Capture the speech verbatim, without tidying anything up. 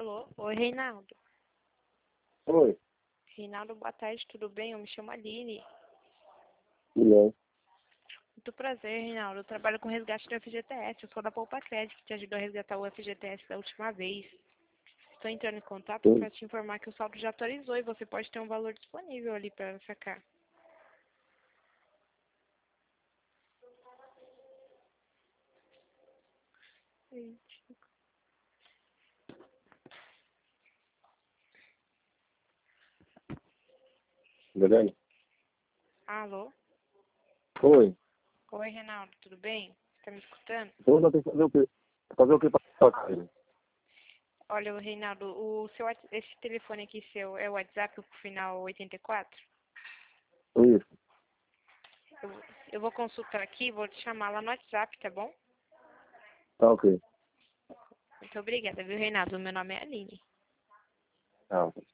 Alô? Oi, Reinaldo. Oi, Reinaldo, boa tarde, tudo bem? Eu me chamo Aline. tudo Muito prazer, Reinaldo. Eu trabalho com resgate do F G T S. Eu sou da Poupa Crédito, que te ajudou a resgatar o F G T S da última vez. Estou entrando em contato bem? para te informar que o saldo já atualizou e você pode ter um valor disponível ali para sacar. Gente. Verdade? Alô? Oi, Oi, Reinaldo, tudo bem? Você tá me escutando? então vai ter que fazer o quê? Fazer o quê pra tocar ele? Olha, Reinaldo, o seu, wat- esse telefone aqui seu é o WhatsApp, o final oitenta e quatro? Isso, Eu, eu vou consultar aqui e vou te chamar lá no WhatsApp, tá bom? tá ok. Muito obrigada, viu, Reinaldo? Meu nome é Aline. Tá.